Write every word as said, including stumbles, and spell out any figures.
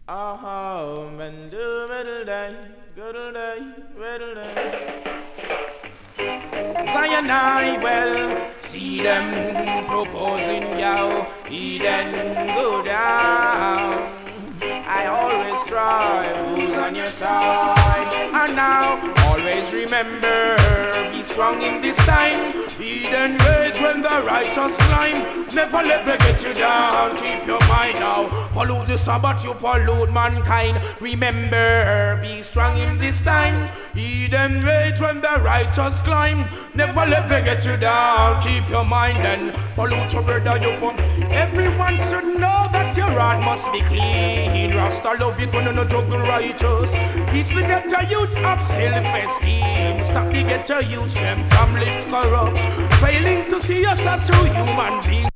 Oh, man, do middle day, good day, middle day. Zion, I will see them proposing, yo, Eden go down. I always try who's on your side. And now, always remember, be strong in this time. Eden rage when the righteous climb. Never let them get you down. Keep your mind now. Pollute the Sabbath, you pollute mankind. Remember, be strong in this time. Eden rage when the righteous climb. Never let them get you down. Keep your mind and pollute your brother, you put. Everyone should know that your heart must be clean. Rasta love it when you no juggle righteous. Teach the ghetto youth of self-esteem. Stop the ghetto youth them from live corrupt. Failing to see us as true human beings.